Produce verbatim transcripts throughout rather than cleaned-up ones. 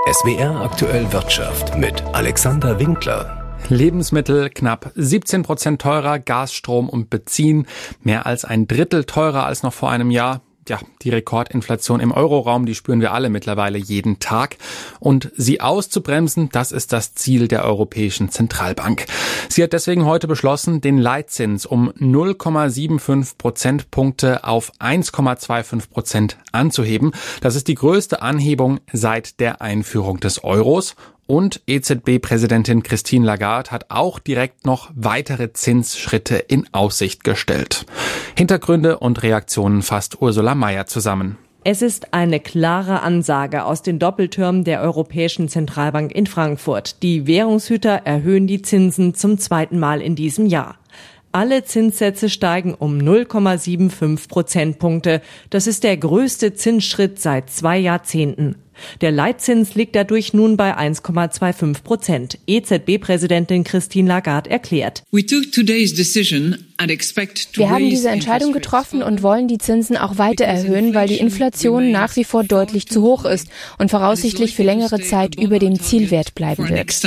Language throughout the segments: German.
S W R Aktuell Wirtschaft mit Alexander Winkler. Lebensmittel knapp siebzehn Prozent teurer, Gas, Strom und Benzin mehr als ein Drittel teurer als noch vor einem Jahr. Ja, die Rekordinflation im Euroraum, die spüren wir alle mittlerweile jeden Tag. Und sie auszubremsen, das ist das Ziel der Europäischen Zentralbank. Sie hat deswegen heute beschlossen, den Leitzins um null Komma fünfundsiebzig Prozentpunkte auf eins Komma fünfundzwanzig Prozent anzuheben. Das ist die größte Anhebung seit der Einführung des Euros. Und E Z B-Präsidentin Christine Lagarde hat auch direkt noch weitere Zinsschritte in Aussicht gestellt. Hintergründe und Reaktionen fasst Ursula Mayer zusammen. Es ist eine klare Ansage aus den Doppeltürmen der Europäischen Zentralbank in Frankfurt. Die Währungshüter erhöhen die Zinsen zum zweiten Mal in diesem Jahr. Alle Zinssätze steigen um null Komma fünfundsiebzig Prozentpunkte. Das ist der größte Zinsschritt seit zwei Jahrzehnten. Der Leitzins liegt dadurch nun bei eins Komma fünfundzwanzig Prozent. E Z B-Präsidentin Christine Lagarde erklärt. Wir haben diese Entscheidung getroffen und wollen die Zinsen auch weiter erhöhen, weil die Inflation nach wie vor deutlich zu hoch ist und voraussichtlich für längere Zeit über dem Zielwert bleiben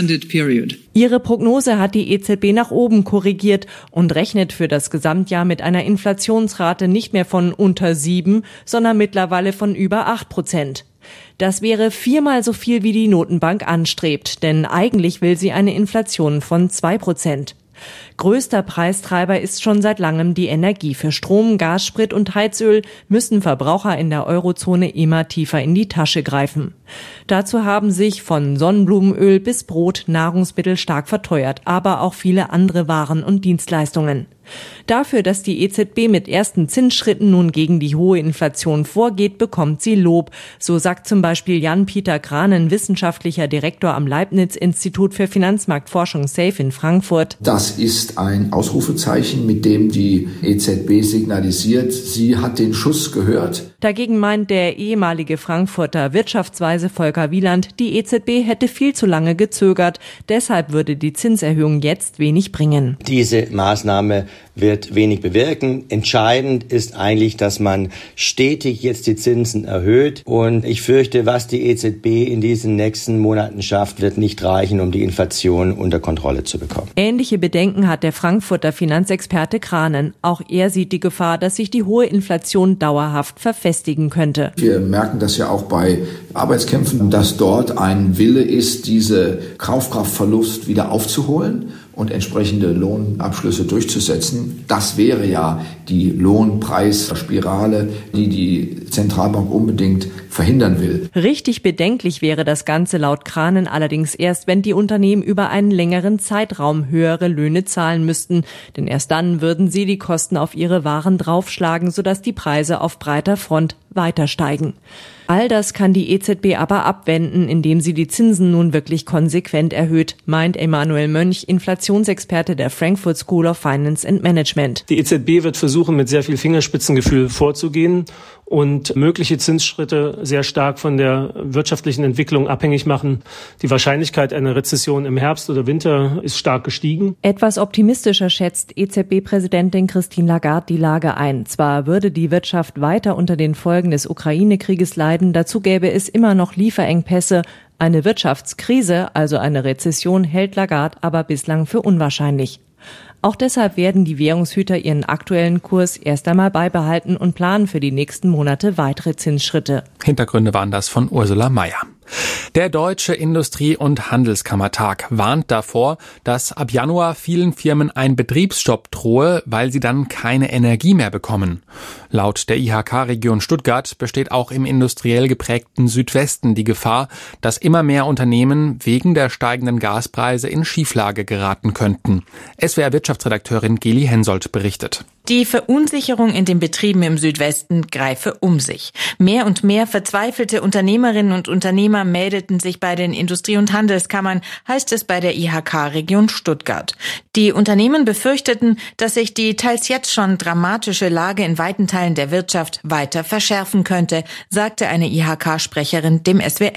wird. Ihre Prognose hat die E Z B nach oben korrigiert und rechnet für das Gesamtjahr mit einer Inflationsrate nicht mehr von unter sieben, sondern mittlerweile von über acht Prozent. Das wäre viermal so viel, wie die Notenbank anstrebt, denn eigentlich will sie eine Inflation von zwei Prozent. Größter Preistreiber ist schon seit langem die Energie. Für Strom, Gas, Sprit und Heizöl müssen Verbraucher in der Eurozone immer tiefer in die Tasche greifen. Dazu haben sich von Sonnenblumenöl bis Brot Nahrungsmittel stark verteuert, aber auch viele andere Waren und Dienstleistungen. Dafür, dass die E Z B mit ersten Zinsschritten nun gegen die hohe Inflation vorgeht, bekommt sie Lob. So sagt zum Beispiel Jan-Peter Granen, wissenschaftlicher Direktor am Leibniz-Institut für Finanzmarktforschung SAFE in Frankfurt. Das ist ein Ausrufezeichen, mit dem die E Z B signalisiert, sie hat den Schuss gehört. Dagegen meint der ehemalige Frankfurter Wirtschaftsweise Volker Wieland, die E Z B hätte viel zu lange gezögert. Deshalb würde die Zinserhöhung jetzt wenig bringen. Diese Maßnahme wird wenig bewirken. Entscheidend ist eigentlich, dass man stetig jetzt die Zinsen erhöht. Und ich fürchte, was die E Z B in diesen nächsten Monaten schafft, wird nicht reichen, um die Inflation unter Kontrolle zu bekommen. Ähnliche Bedenken hat der Frankfurter Finanzexperte Granen. Auch er sieht die Gefahr, dass sich die hohe Inflation dauerhaft verfestigen könnte. Wir merken das ja auch bei Arbeitskämpfen, dass dort ein Wille ist, diese Kaufkraftverlust wieder aufzuholen und entsprechende Lohnabschlüsse durchzusetzen. Das wäre ja die Lohnpreisspirale, die die Zentralbank unbedingt verhindern will. Richtig bedenklich wäre das Ganze laut Granen allerdings erst, wenn die Unternehmen über einen längeren Zeitraum höhere Löhne zahlen müssten. Denn erst dann würden sie die Kosten auf ihre Waren draufschlagen, sodass die Preise auf breiter Front weiter steigen. All das kann die E Z B aber abwenden, indem sie die Zinsen nun wirklich konsequent erhöht, meint Emanuel Mönch, Inflationsexperte der Frankfurt School of Finance and Management. Die E Z B wird versuchen, mit sehr viel Fingerspitzengefühl vorzugehen und mögliche Zinsschritte sehr stark von der wirtschaftlichen Entwicklung abhängig machen. Die Wahrscheinlichkeit einer Rezession im Herbst oder Winter ist stark gestiegen. Etwas optimistischer schätzt E Z B-Präsidentin Christine Lagarde die Lage ein. Zwar würde die Wirtschaft weiter unter den Folgen des Ukraine-Krieges leiden, dazu gäbe es immer noch Lieferengpässe. Eine Wirtschaftskrise, also eine Rezession, hält Lagarde aber bislang für unwahrscheinlich. Auch deshalb werden die Währungshüter ihren aktuellen Kurs erst einmal beibehalten und planen für die nächsten Monate weitere Zinsschritte. Hintergründe waren das von Ursula Mayer. Der Deutsche Industrie- und Handelskammertag warnt davor, dass ab Januar vielen Firmen ein Betriebsstopp drohe, weil sie dann keine Energie mehr bekommen. Laut der I H K-Region Stuttgart besteht auch im industriell geprägten Südwesten die Gefahr, dass immer mehr Unternehmen wegen der steigenden Gaspreise in Schieflage geraten könnten. S W R-Wirtschaftsredakteurin Geli Hensoldt berichtet. Die Verunsicherung in den Betrieben im Südwesten greife um sich. Mehr und mehr verzweifelte Unternehmerinnen und Unternehmer meldeten sich bei den Industrie- und Handelskammern, heißt es bei der I H K-Region Stuttgart. Die Unternehmen befürchteten, dass sich die teils jetzt schon dramatische Lage in weiten Teilen der Wirtschaft weiter verschärfen könnte, sagte eine I H K-Sprecherin dem S W R.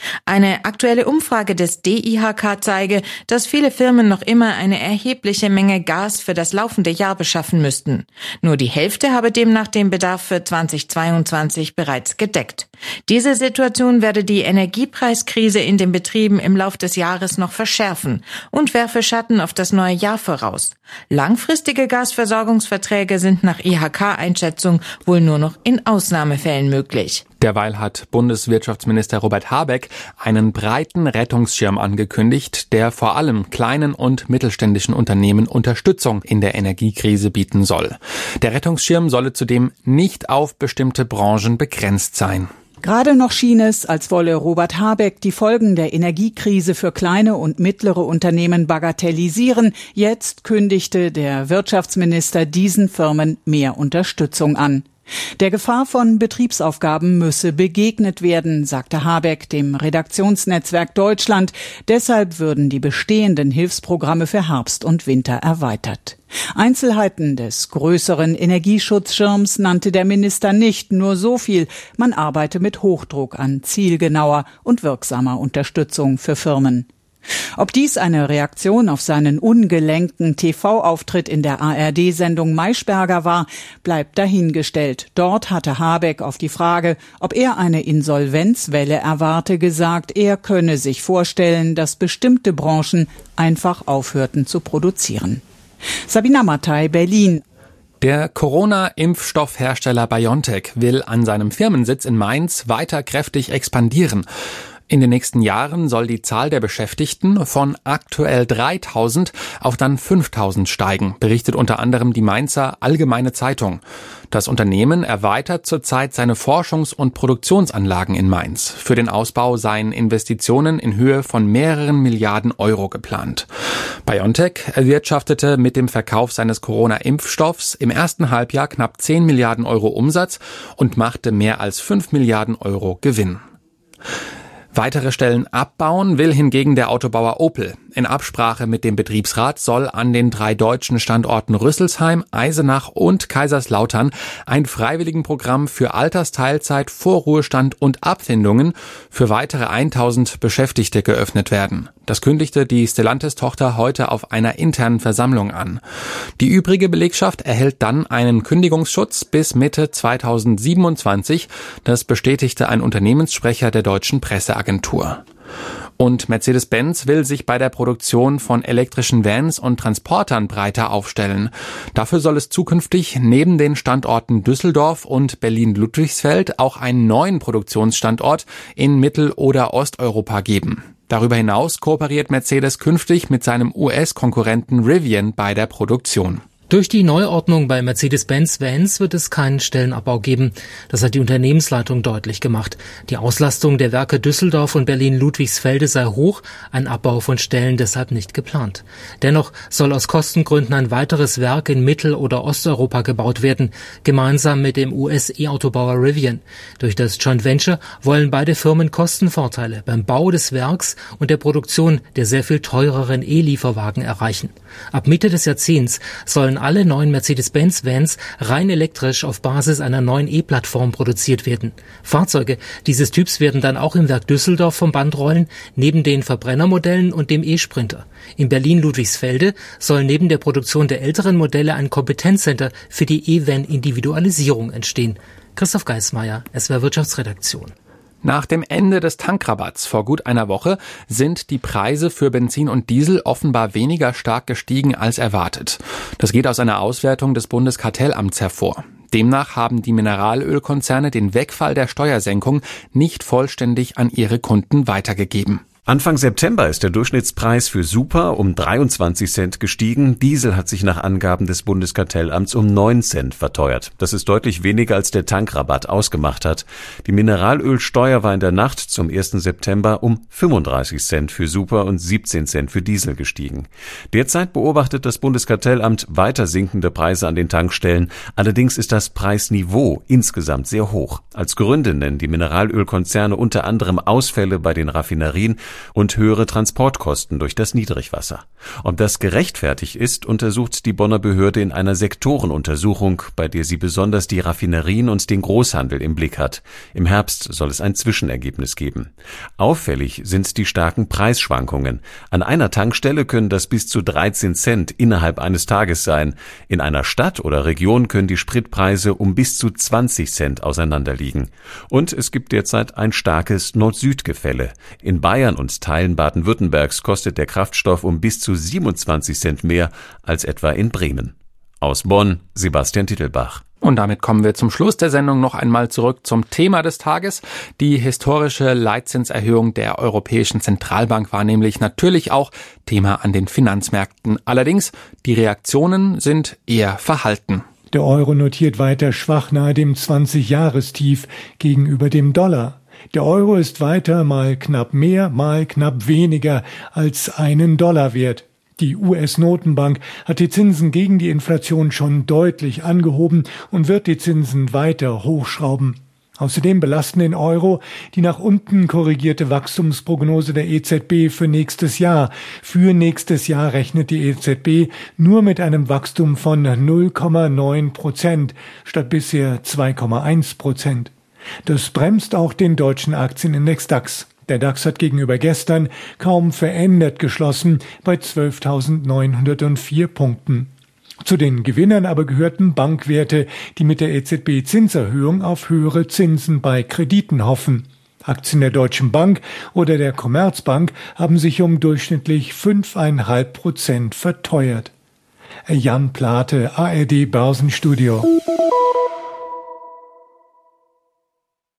Eine aktuelle Umfrage des D I H K zeige, dass viele Firmen noch immer eine erhebliche Menge Gas für das laufende Jahr beschaffen müssten. Nur die Hälfte habe demnach den Bedarf für zweitausendzweiundzwanzig bereits gedeckt. Diese Situation werde die Energiepreiskrise in den Betrieben im Lauf des Jahres noch verschärfen und werfe Schatten auf das neue Jahr voraus. Langfristige Gasversorgungsverträge sind nach I H K-Einschätzung wohl nur noch in Ausnahmefällen möglich. Derweil hat Bundeswirtschaftsminister Robert Habeck einen breiten Rettungsschirm angekündigt, der vor allem kleinen und mittelständischen Unternehmen Unterstützung in der Energiekrise bieten soll. Der Rettungsschirm solle zudem nicht auf bestimmte Branchen begrenzt sein. Gerade noch schien es, als wolle Robert Habeck die Folgen der Energiekrise für kleine und mittlere Unternehmen bagatellisieren. Jetzt kündigte der Wirtschaftsminister diesen Firmen mehr Unterstützung an. Der Gefahr von Betriebsaufgaben müsse begegnet werden, sagte Habeck dem Redaktionsnetzwerk Deutschland. Deshalb würden die bestehenden Hilfsprogramme für Herbst und Winter erweitert. Einzelheiten des größeren Energieschutzschirms nannte der Minister nicht, nur so viel: Man arbeite mit Hochdruck an zielgenauer und wirksamer Unterstützung für Firmen. Ob dies eine Reaktion auf seinen ungelenken T V-Auftritt in der A R D-Sendung Maischberger war, bleibt dahingestellt. Dort hatte Habeck auf die Frage, ob er eine Insolvenzwelle erwarte, gesagt, er könne sich vorstellen, dass bestimmte Branchen einfach aufhörten zu produzieren. Sabina Mattei, Berlin. Der Corona-Impfstoffhersteller BioNTech will an seinem Firmensitz in Mainz weiter kräftig expandieren. In den nächsten Jahren soll die Zahl der Beschäftigten von aktuell dreitausend auf dann fünftausend steigen, berichtet unter anderem die Mainzer Allgemeine Zeitung. Das Unternehmen erweitert zurzeit seine Forschungs- und Produktionsanlagen in Mainz. Für den Ausbau seien Investitionen in Höhe von mehreren Milliarden Euro geplant. BioNTech erwirtschaftete mit dem Verkauf seines Corona-Impfstoffs im ersten Halbjahr knapp zehn Milliarden Euro Umsatz und machte mehr als fünf Milliarden Euro Gewinn. Weitere Stellen abbauen will hingegen der Autobauer Opel. In Absprache mit dem Betriebsrat soll an den drei deutschen Standorten Rüsselsheim, Eisenach und Kaiserslautern ein Freiwilligenprogramm für Altersteilzeit, Vorruhestand und Abfindungen für weitere tausend Beschäftigte geöffnet werden. Das kündigte die Stellantis-Tochter heute auf einer internen Versammlung an. Die übrige Belegschaft erhält dann einen Kündigungsschutz bis Mitte zweitausendsiebenundzwanzig. Das bestätigte ein Unternehmenssprecher der deutschen Presseagentur. Und Mercedes-Benz will sich bei der Produktion von elektrischen Vans und Transportern breiter aufstellen. Dafür soll es zukünftig neben den Standorten Düsseldorf und Berlin-Ludwigsfeld auch einen neuen Produktionsstandort in Mittel- oder Osteuropa geben. Darüber hinaus kooperiert Mercedes künftig mit seinem U S-Konkurrenten Rivian bei der Produktion. Durch die Neuordnung bei Mercedes-Benz Vans wird es keinen Stellenabbau geben. Das hat die Unternehmensleitung deutlich gemacht. Die Auslastung der Werke Düsseldorf und Berlin-Ludwigsfelde sei hoch, ein Abbau von Stellen deshalb nicht geplant. Dennoch soll aus Kostengründen ein weiteres Werk in Mittel- oder Osteuropa gebaut werden, gemeinsam mit dem U S-E-Autobauer Rivian. Durch das Joint Venture wollen beide Firmen Kostenvorteile beim Bau des Werks und der Produktion der sehr viel teureren E-Lieferwagen erreichen. Ab Mitte des Jahrzehnts sollen alle neuen Mercedes-Benz-Vans rein elektrisch auf Basis einer neuen E-Plattform produziert werden. Fahrzeuge dieses Typs werden dann auch im Werk Düsseldorf vom Band rollen, neben den Verbrennermodellen und dem E-Sprinter. In Berlin-Ludwigsfelde soll neben der Produktion der älteren Modelle ein Kompetenzcenter für die E-Van-Individualisierung entstehen. Christoph Geismeier, S W R Wirtschaftsredaktion. Nach dem Ende des Tankrabatts vor gut einer Woche sind die Preise für Benzin und Diesel offenbar weniger stark gestiegen als erwartet. Das geht aus einer Auswertung des Bundeskartellamts hervor. Demnach haben die Mineralölkonzerne den Wegfall der Steuersenkung nicht vollständig an ihre Kunden weitergegeben. Anfang September ist der Durchschnittspreis für Super um dreiundzwanzig Cent gestiegen. Diesel hat sich nach Angaben des Bundeskartellamts um neun Cent verteuert. Das ist deutlich weniger, als der Tankrabatt ausgemacht hat. Die Mineralölsteuer war in der Nacht zum ersten September um fünfunddreißig Cent für Super und siebzehn Cent für Diesel gestiegen. Derzeit beobachtet das Bundeskartellamt weiter sinkende Preise an den Tankstellen. Allerdings ist das Preisniveau insgesamt sehr hoch. Als Gründe nennen die Mineralölkonzerne unter anderem Ausfälle bei den Raffinerien und höhere Transportkosten durch das Niedrigwasser. Ob das gerechtfertigt ist, untersucht die Bonner Behörde in einer Sektorenuntersuchung, bei der sie besonders die Raffinerien und den Großhandel im Blick hat. Im Herbst soll es ein Zwischenergebnis geben. Auffällig sind die starken Preisschwankungen. An einer Tankstelle können das bis zu dreizehn Cent innerhalb eines Tages sein. In einer Stadt oder Region können die Spritpreise um bis zu zwanzig Cent auseinanderliegen. Und es gibt derzeit ein starkes Nord-Süd-Gefälle. In Bayern und Teilen Baden-Württembergs kostet der Kraftstoff um bis zu siebenundzwanzig Cent mehr als etwa in Bremen. Aus Bonn, Sebastian Tittelbach. Und damit kommen wir zum Schluss der Sendung noch einmal zurück zum Thema des Tages. Die historische Leitzinserhöhung der Europäischen Zentralbank war nämlich natürlich auch Thema an den Finanzmärkten. Allerdings, die Reaktionen sind eher verhalten. Der Euro notiert weiter schwach nahe dem zwanzig-Jahrestief gegenüber dem Dollar. Der Euro ist weiter mal knapp mehr, mal knapp weniger als einen Dollar wert. Die U S-Notenbank hat die Zinsen gegen die Inflation schon deutlich angehoben und wird die Zinsen weiter hochschrauben. Außerdem belasten den Euro die nach unten korrigierte Wachstumsprognose der E Z B für nächstes Jahr. Für nächstes Jahr rechnet die E Z B nur mit einem Wachstum von null Komma neun Prozent statt bisher zwei Komma eins Prozent. Das bremst auch den deutschen Aktienindex DAX. Der DAX hat gegenüber gestern kaum verändert geschlossen bei zwölftausendneunhundertvier Punkten. Zu den Gewinnern aber gehörten Bankwerte, die mit der E Z B-Zinserhöhung auf höhere Zinsen bei Krediten hoffen. Aktien der Deutschen Bank oder der Commerzbank haben sich um durchschnittlich fünf Komma fünf Prozent verteuert. Jan Plate, A R D Börsenstudio.